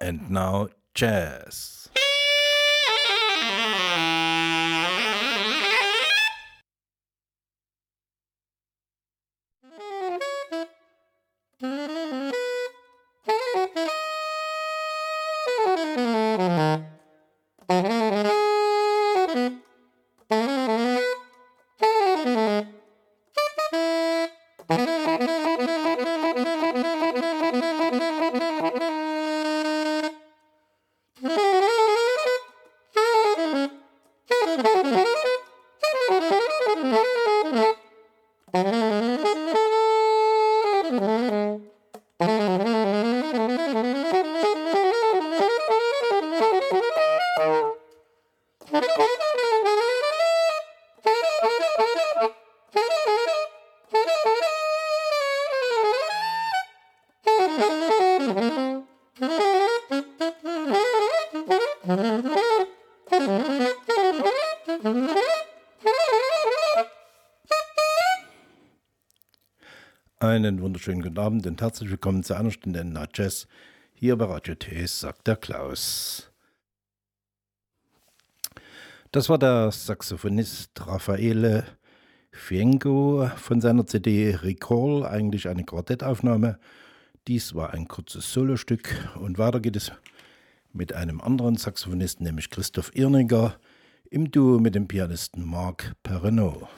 And now, jazz. Einen wunderschönen guten Abend und herzlich willkommen zu einer Stunde Na Jazz hier bei Radio T, sagt der Klaus. Das war der Saxophonist Raffaele Fiengo von seiner CD Recall, eigentlich eine Quartettaufnahme. Dies war ein kurzes Solostück und weiter geht es mit einem anderen Saxophonisten, nämlich Christoph Irniger, im Duo mit dem Pianisten Marc Perrenot.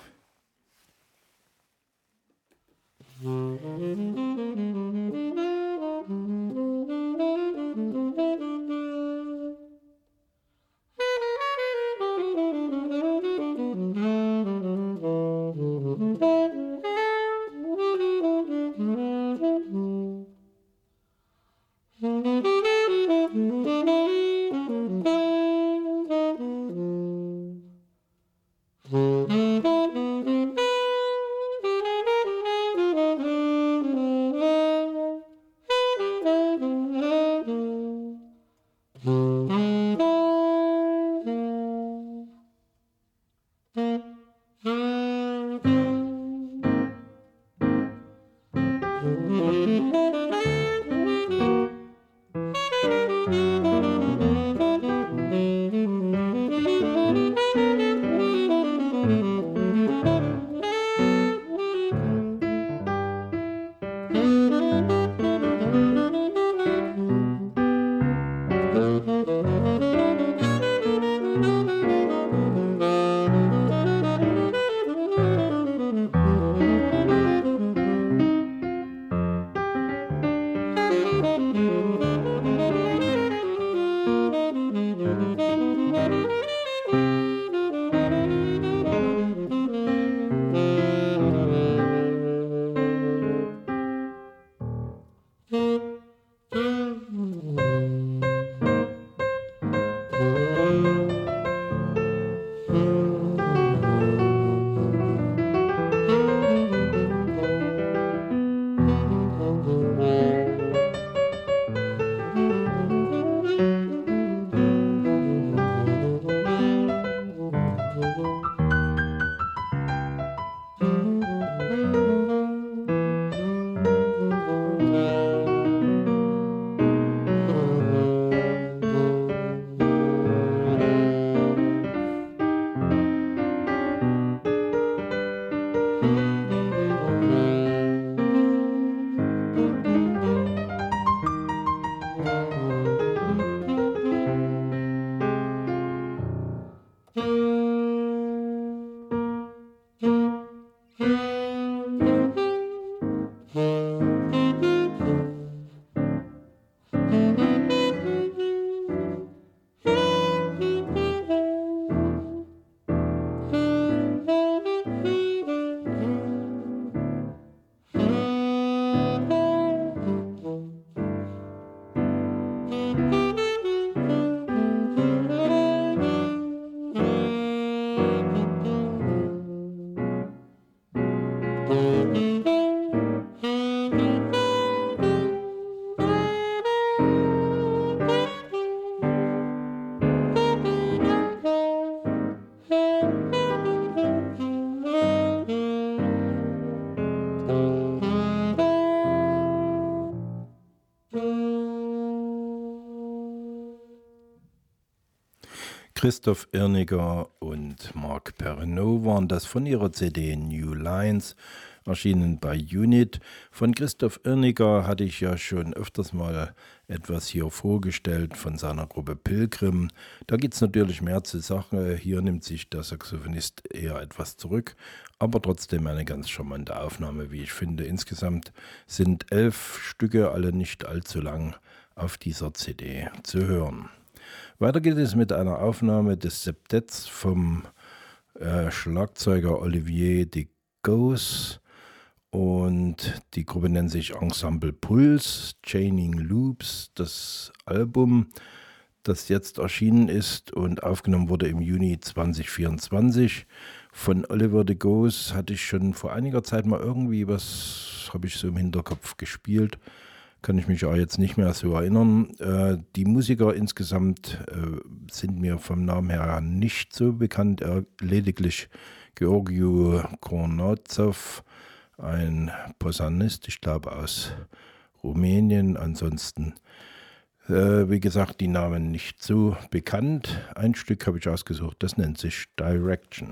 Christoph Irniger und Marc Perrenot waren das von ihrer CD New Lines, erschienen bei Unit. Von Christoph Irniger hatte ich ja schon öfters mal etwas hier vorgestellt von seiner Gruppe Pilgrim. Da geht es natürlich mehr zur Sache. Hier nimmt sich der Saxophonist eher etwas zurück, aber trotzdem eine ganz charmante Aufnahme, wie ich finde. Insgesamt sind 11 Stücke, alle nicht allzu lang, auf dieser CD zu hören. Weiter geht es mit einer Aufnahme des Septetts vom Schlagzeuger Olivier de Gauss. Und die Gruppe nennt sich Ensemble Pulse, Chaining Loops. Das Album, das jetzt erschienen ist und aufgenommen wurde im Juni 2024. Von Olivier de Gauss hatte ich schon vor einiger Zeit mal irgendwie was, habe ich so im Hinterkopf gespielt. Kann ich mich auch jetzt nicht mehr so erinnern. Die Musiker insgesamt sind mir vom Namen her nicht so bekannt. Lediglich Georgiou Kornazov, ein Posaunist, ich glaube aus Rumänien. Ansonsten, wie gesagt, die Namen nicht so bekannt. Ein Stück habe ich ausgesucht, das nennt sich Direction.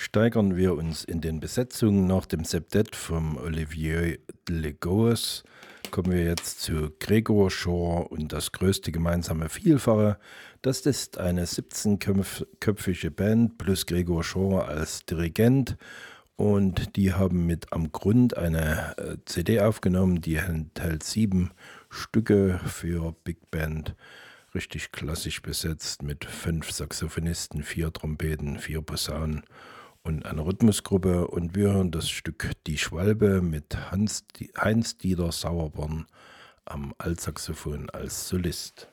steigern wir uns in den Besetzungen. Nach dem Septett vom Olivier Legaus kommen wir jetzt zu Gregor Shaw und das größte gemeinsame Vielfache. Das ist eine 17-köpfige Band plus Gregor Shaw als Dirigent. Und die haben mit Am Grund eine CD aufgenommen, die enthält 7 Stücke für Big Band. Richtig klassisch besetzt mit 5 Saxophonisten, 4 Trompeten, 4 Posaunen und einer Rhythmusgruppe. Und wir hören das Stück Die Schwalbe mit Heinz-Dieter Sauerborn am Altsaxophon als Solist.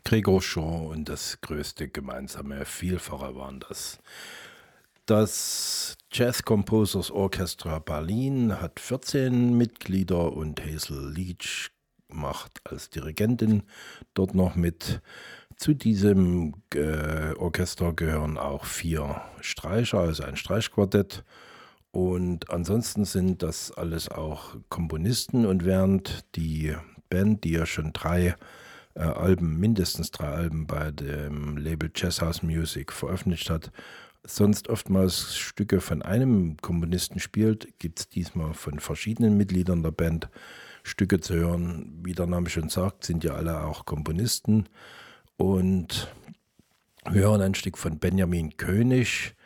Gregor Shaw und das größte gemeinsame Vielfache waren das. Das Jazz Composers Orchestra Berlin hat 14 Mitglieder und Hazel Leach macht als Dirigentin dort noch mit. Zu diesem Orchester gehören auch 4 Streicher, also ein Streichquartett. Und ansonsten sind das alles auch Komponisten. Und während die Band, die ja schon mindestens 3 Alben bei dem Label Jazz House Music veröffentlicht hat, sonst oftmals Stücke von einem Komponisten spielt, gibt es diesmal von verschiedenen Mitgliedern der Band Stücke zu hören. Wie der Name schon sagt, sind ja alle auch Komponisten. Und wir hören ein Stück von Benjamin König,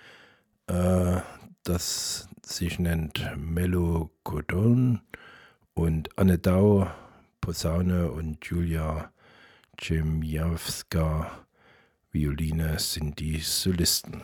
das sich nennt Melocotone, und Anne Dau, Posaune, und Julia Ciemiawska, Violine, sind die Solisten.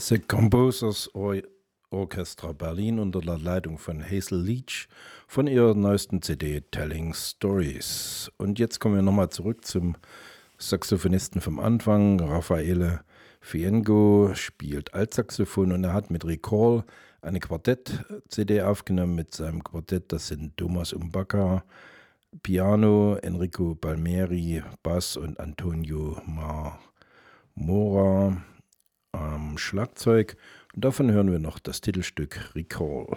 The Composers Orchestra Berlin unter der Leitung von Hazel Leach von ihrer neuesten CD Telling Stories. Und jetzt kommen wir nochmal zurück zum Saxophonisten vom Anfang. Raffaele Fiengo spielt Altsaxophon und er hat mit Recall eine Quartett-CD aufgenommen mit seinem Quartett. Das sind Thomas Umbacca, Piano, Enrico Palmieri, Bass und Antonio Mora am Schlagzeug. Und davon hören wir noch das Titelstück Recall.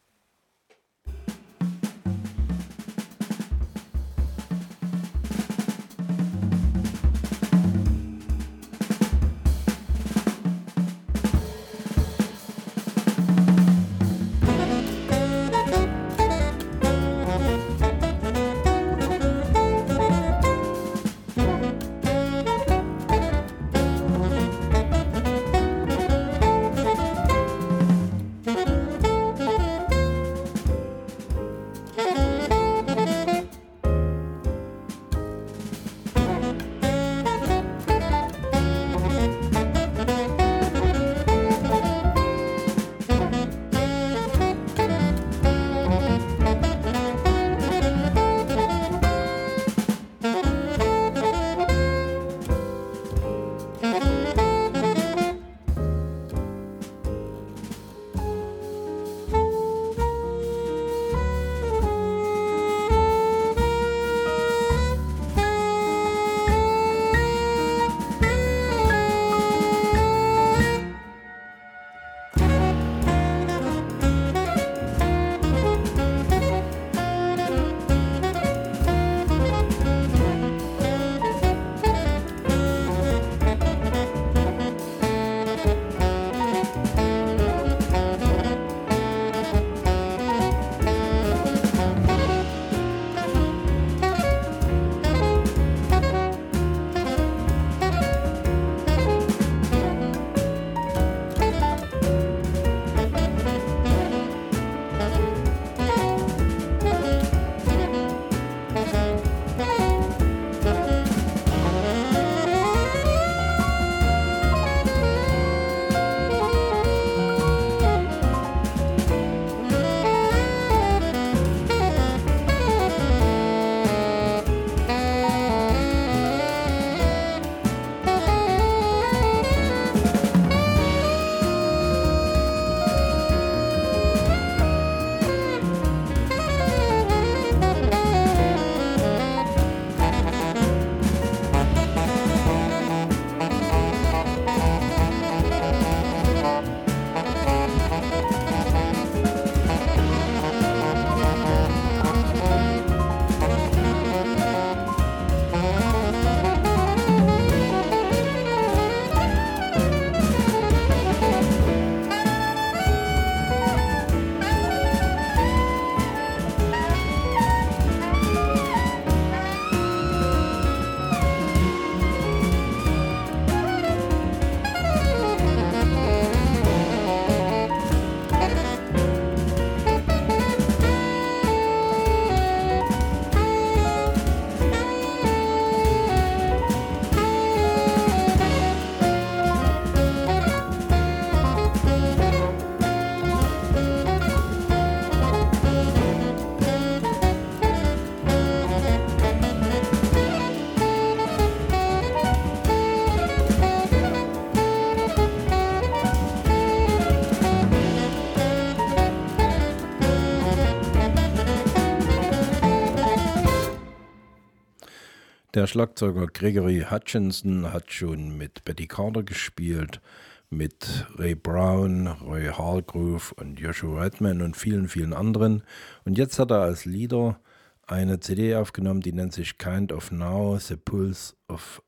Der Schlagzeuger Gregory Hutchinson hat schon mit Betty Carter gespielt, mit Ray Brown, Roy Hargrove und Joshua Redman und vielen, vielen anderen. Und jetzt hat er als Leader eine CD aufgenommen, die nennt sich Kind of Now, The Pulse of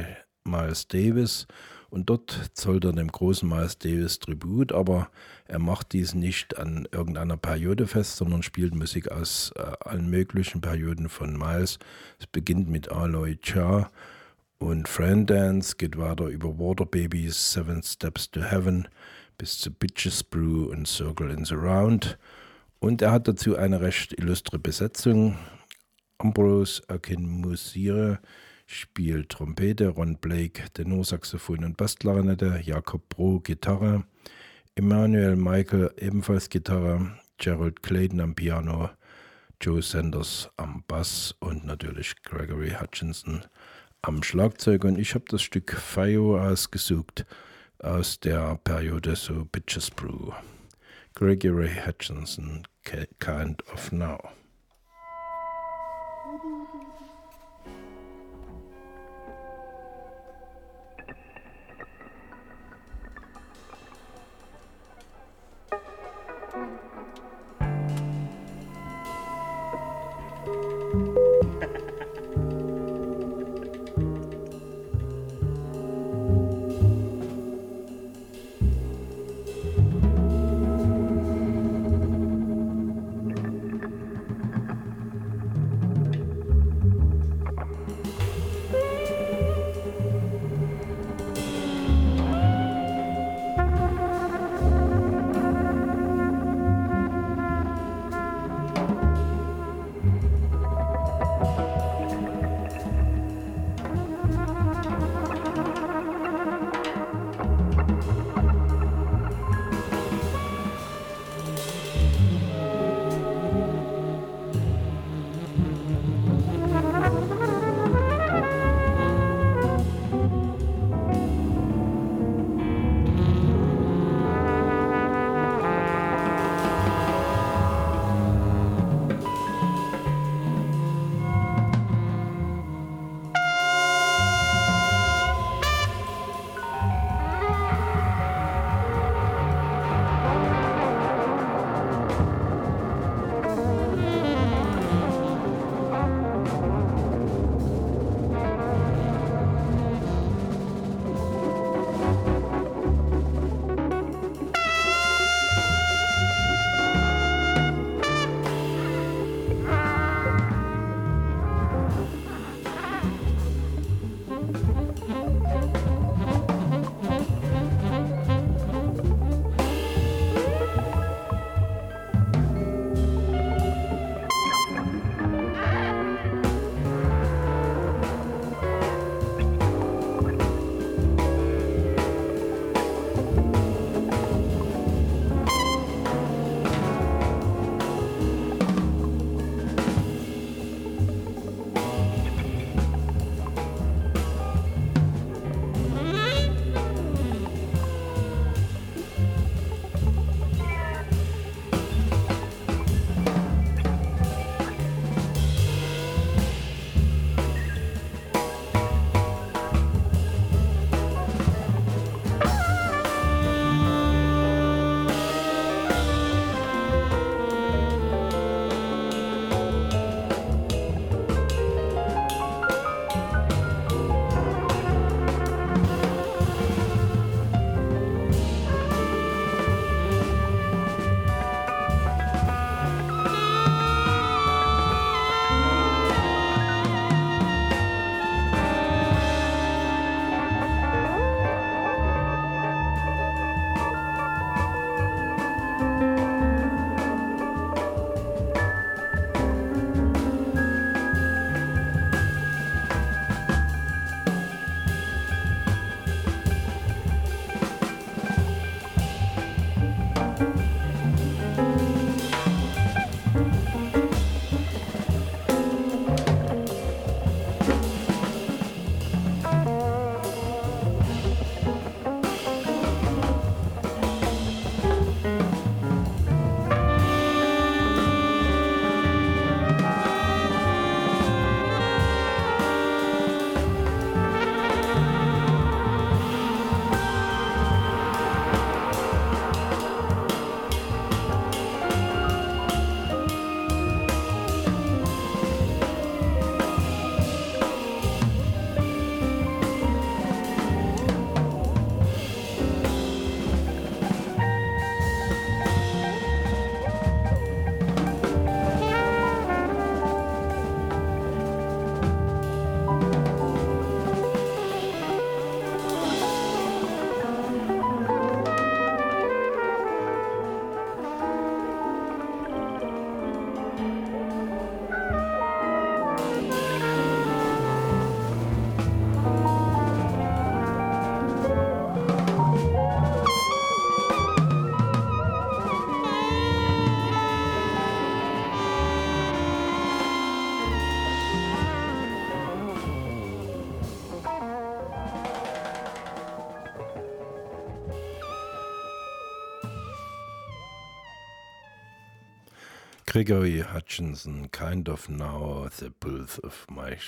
Miles Davis. Und dort zollt er dem großen Miles Davis Tribut, aber er macht dies nicht an irgendeiner Periode fest, sondern spielt Musik aus allen möglichen Perioden von Miles. Es beginnt mit Aloy Cha und Friend Dance, geht weiter über Water Babies, Seven Steps to Heaven bis zu Bitches Brew und Circle in the Round. Und er hat dazu eine recht illustre Besetzung. Ambrose Akinmusire spielt Trompete, Ron Blake Tenorsaxophon und Bassklarinette, Jakob Bro Gitarre, Emmanuel Michael ebenfalls Gitarre, Gerald Clayton am Piano, Joe Sanders am Bass und natürlich Gregory Hutchinson am Schlagzeug. Und ich habe das Stück Fio ausgesucht aus der Periode so Bitches Brew. Gregory Hutchinson, Kind of Now. Gregory Hutchinson, Kind of Now, The Pulse of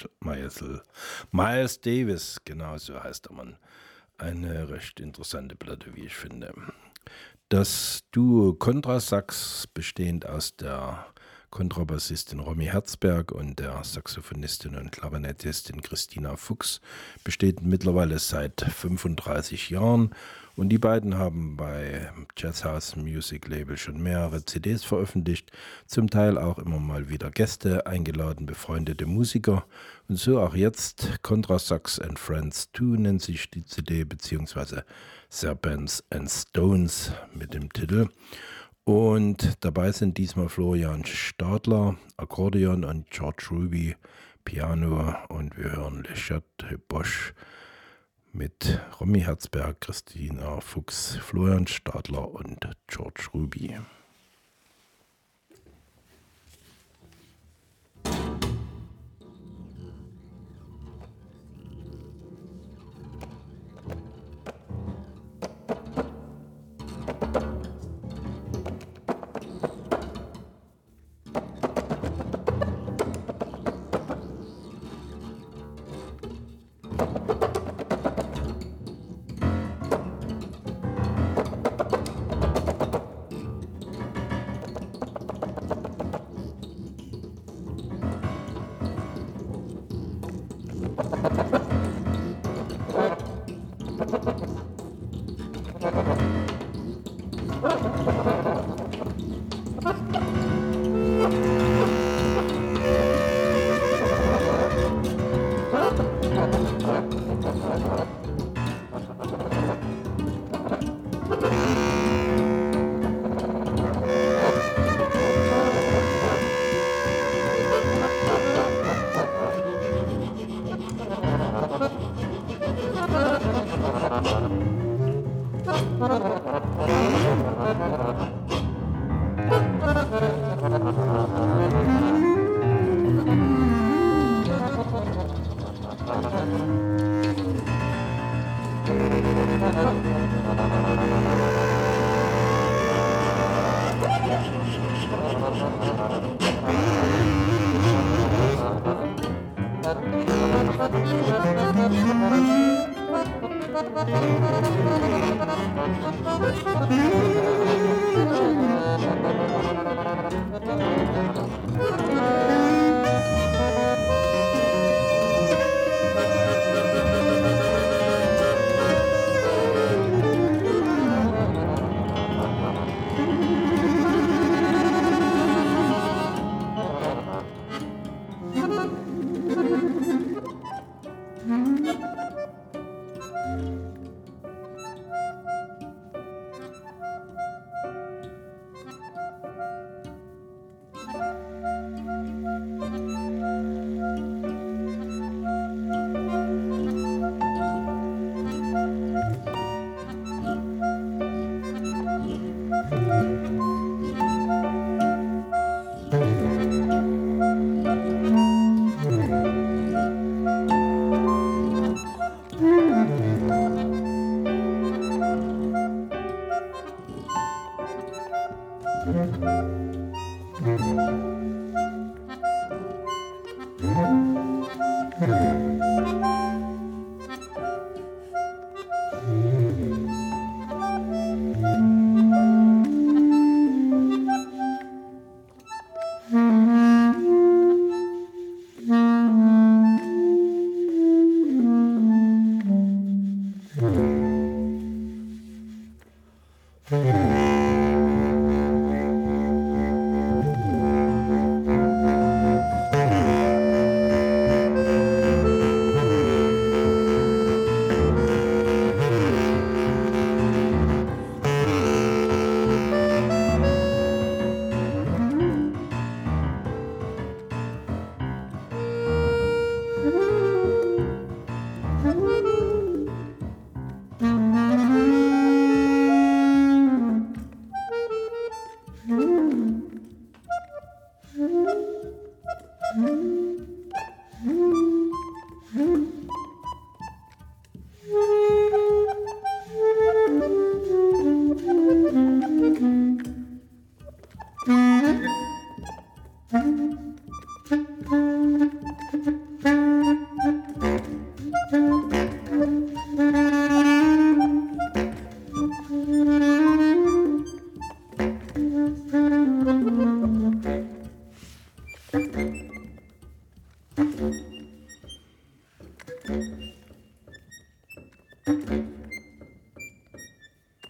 Miles Davis, genau so heißt der Mann. Eine recht interessante Platte, wie ich finde. Das Duo Kontrasax, bestehend aus der Kontrabassistin Romy Herzberg und der Saxophonistin und Klarinettistin Christina Fuchs, besteht mittlerweile seit 35 Jahren. Und die beiden haben bei Jazz House Music Label schon mehrere CDs veröffentlicht, zum Teil auch immer mal wieder Gäste eingeladen, befreundete Musiker. Und so auch jetzt Contrasax and Friends 2 nennt sich die CD, beziehungsweise Serpents and Stones mit dem Titel. Und dabei sind diesmal Florian Stadler, Akkordeon, und George Ruby, Piano. Und wir hören Le Chat Bosch mit Romy Herzberg, Christina Fuchs, Florian Stadler und George Ruby.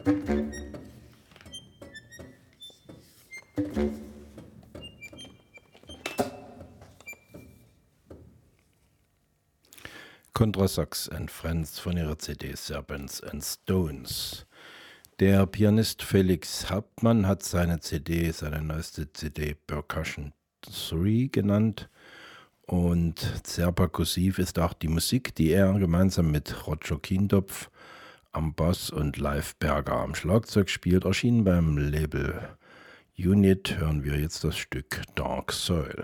Kontrasax and Friends von ihrer CD Serpents and Stones. Der Pianist Felix Hauptmann hat seine neueste CD Percussion 3 genannt. Und sehr perkussiv ist auch die Musik, die er gemeinsam mit Roger Kiendopf am Bass und Leif Berger am Schlagzeug spielt. Erschienen beim Label Unit hören wir jetzt das Stück Dark Soil.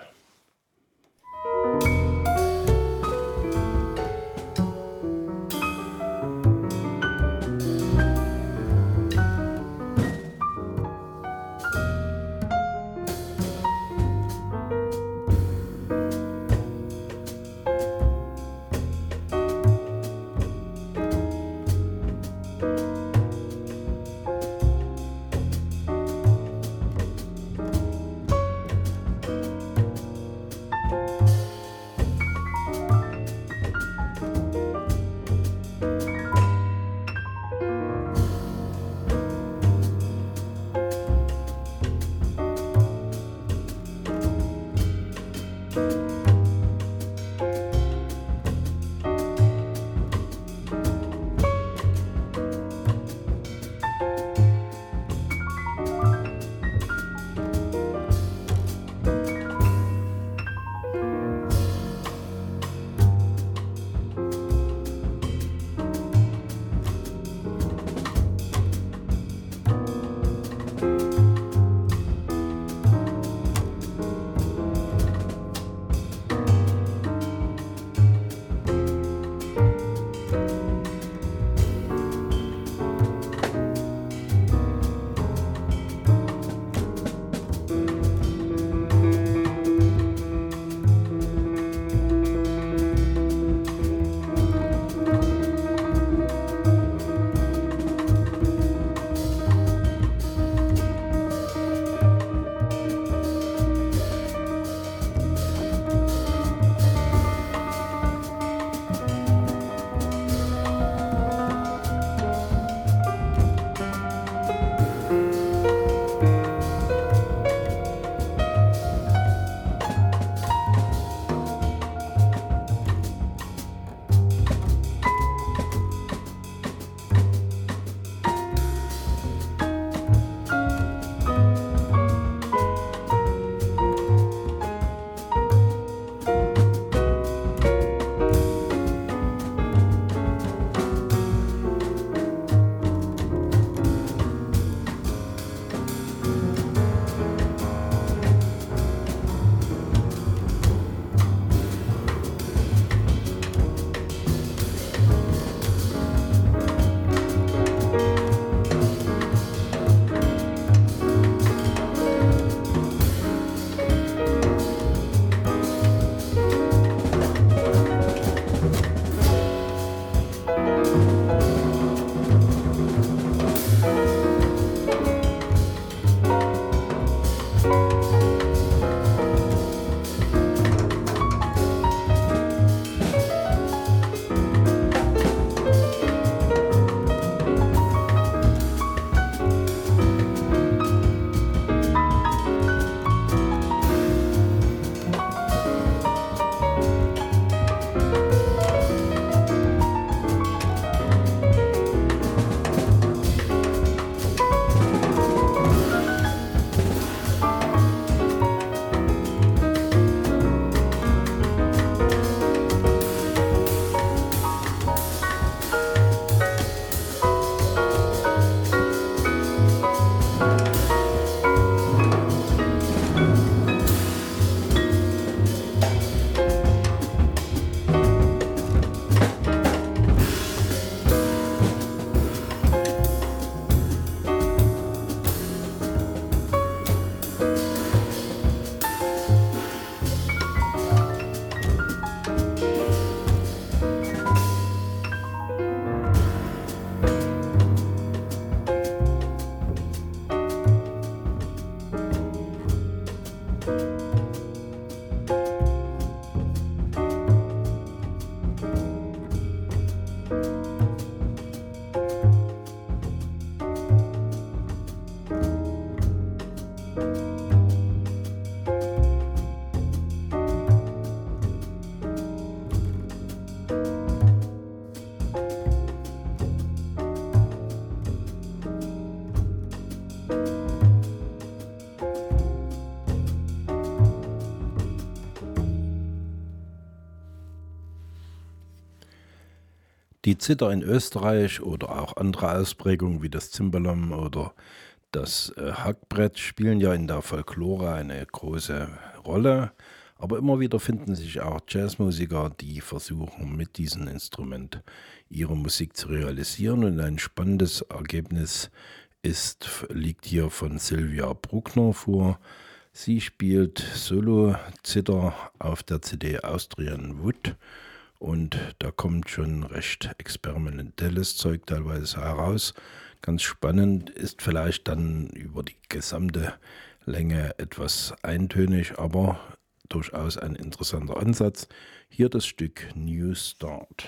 Die Zither in Österreich oder auch andere Ausprägungen wie das Cimbalom oder das Hackbrett spielen ja in der Folklore eine große Rolle, aber immer wieder finden sich auch Jazzmusiker, die versuchen, mit diesem Instrument ihre Musik zu realisieren. Und ein spannendes Ergebnis liegt hier von Sylvia Bruckner vor. Sie spielt Solo-Zither auf der CD Austrian Wood. Und da kommt schon recht experimentelles Zeug teilweise heraus. Ganz spannend, ist vielleicht dann über die gesamte Länge etwas eintönig, aber durchaus ein interessanter Ansatz. Hier das Stück New Start.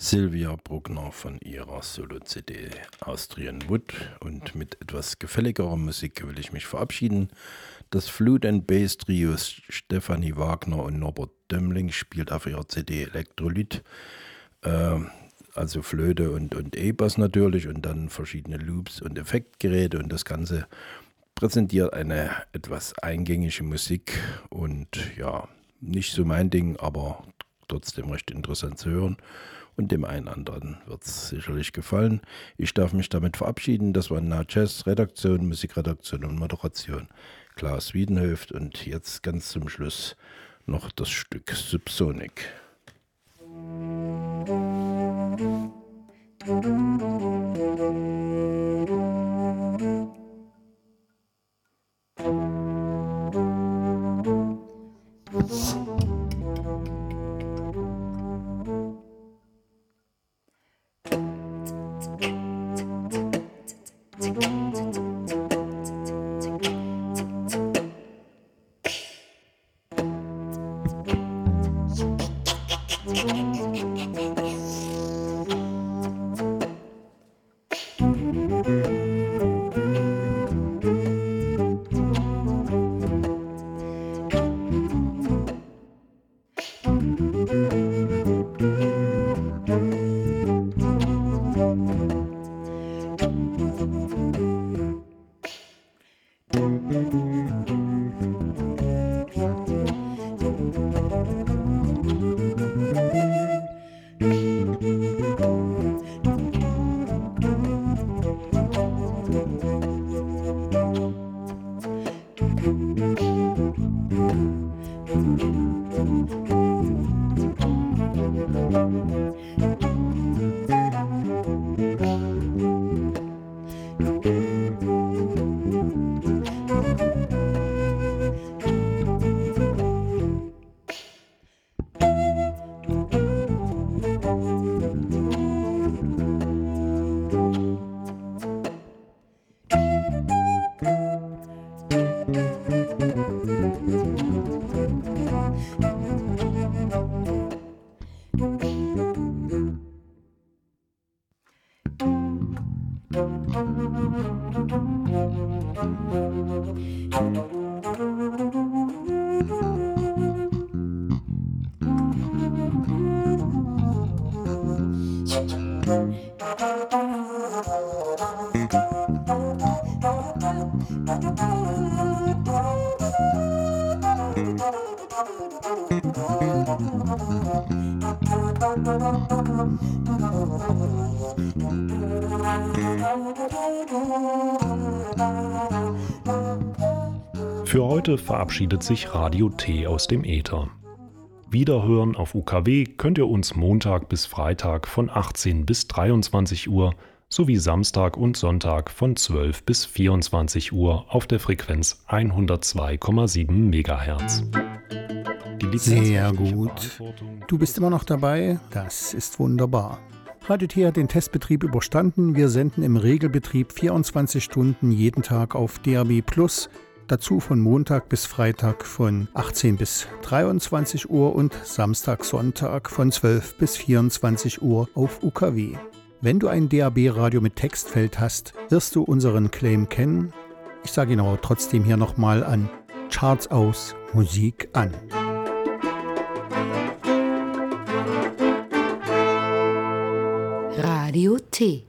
Sylvia Bruckner von ihrer Solo-CD Austrian Wood, und mit etwas gefälligerer Musik will ich mich verabschieden. Das Flute and Bass Trio Stefanie Wagner und Norbert Dömmling spielt auf ihrer CD Elektrolyt, also Flöte und E-Bass natürlich, und dann verschiedene Loops und Effektgeräte, und das Ganze präsentiert eine etwas eingängige Musik und ja, nicht so mein Ding, aber trotzdem recht interessant zu hören. Und dem einen anderen wird es sicherlich gefallen. Ich darf mich damit verabschieden. Das war Now Jazz, Redaktion, Musikredaktion und Moderation Klaus Wiedenhöft. Und jetzt ganz zum Schluss noch das Stück Subsonic. Für heute verabschiedet sich Radio T aus dem Äther. Wiederhören auf UKW könnt ihr uns Montag bis Freitag von 18 bis 23 Uhr sowie Samstag und Sonntag von 12 bis 24 Uhr auf der Frequenz 102,7 MHz. Sehr gut. Du bist immer noch dabei? Das ist wunderbar. Radio T hat den Testbetrieb überstanden. Wir senden im Regelbetrieb 24 Stunden jeden Tag auf DAB+. Dazu von Montag bis Freitag von 18 bis 23 Uhr und Samstag, Sonntag von 12 bis 24 Uhr auf UKW. Wenn du ein DAB-Radio mit Textfeld hast, wirst du unseren Claim kennen. Ich sage ihn aber trotzdem hier nochmal an. Charts aus, Musik an. Radio T.